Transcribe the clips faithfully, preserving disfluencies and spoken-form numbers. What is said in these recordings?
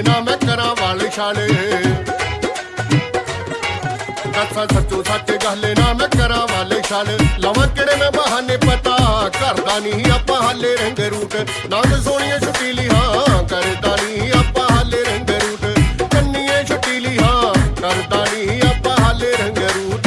ना मैं करा वाले छाले दसा सचो सच गल ना मैं करा वाले छाल लवां किहड़े मैं बहाने पता करदा नहीं आपां हाले रंग रूट नाम सोहणिए छुटीली हाँ करदा नहीं आपां हाले रंग रूट कन्नीए छुटीली हाँ करदा नहीं आपां हाले रंग रूट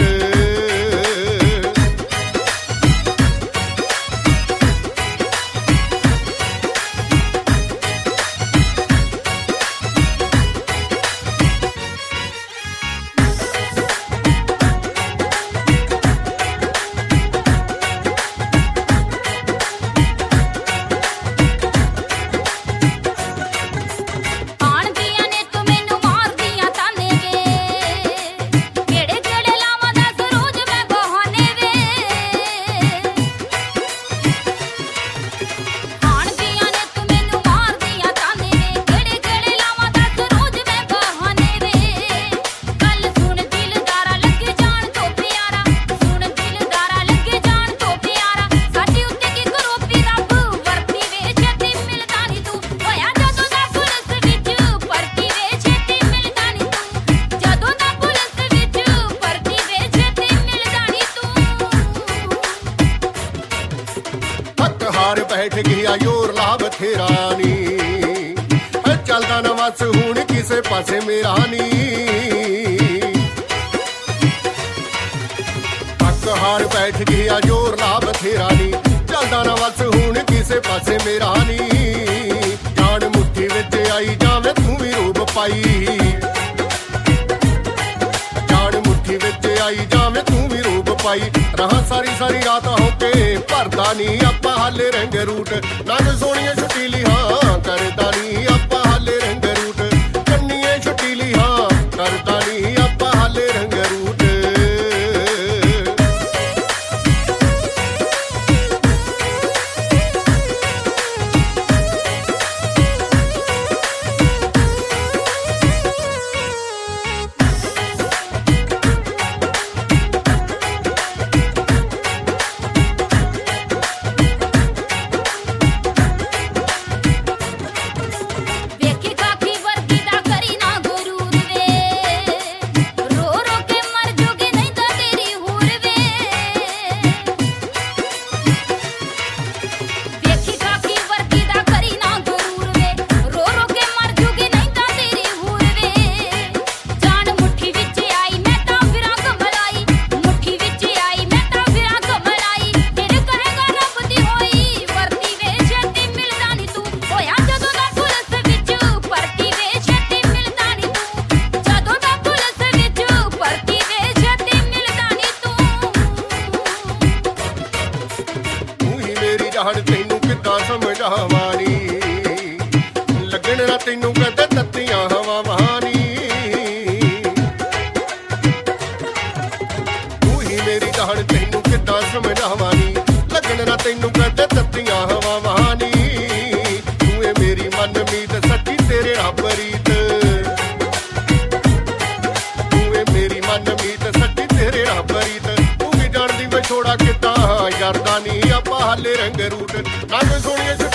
बैठ गया योर ला बथेरा नी चलदा ना वस हुण किसे पासे मेरा नी थक हार बैठ गया जोर ला बथेरा नी चलदा ना वस हुण किसे पासे मेरा नी जान मुट्ठी विच आई जावे तू भी रूप पाई जान मुट्ठी विच आई जावे तू भी रूप पाई रहा सारी सारी रात होके भरदा नहीं आपां हाले रंग रूट नंग सोहणिए छुटीली हाँ करदा नहीं आपां हाले रंग रूट कन्नीए छुटीली हाँ करदा नहीं आपां हाले रंग रूट तैनू किद्दां समझावां नी लगन ना तैनू कदे तत्तियां हवावां नी तू ही मेरी जान तैनू किद्दां समझावां नी लगन ना तैनू कदे तत्तियां हवावां नी तू ए मेरी मन मीत सच्ची तेरे रब रीत तू ए मेरी मन मीत सच्ची तेरे रब रीत तू भी जान दी विछोड़ा किद्दां यारदा नी आपां हाले रंग रूट नंग सोहणिए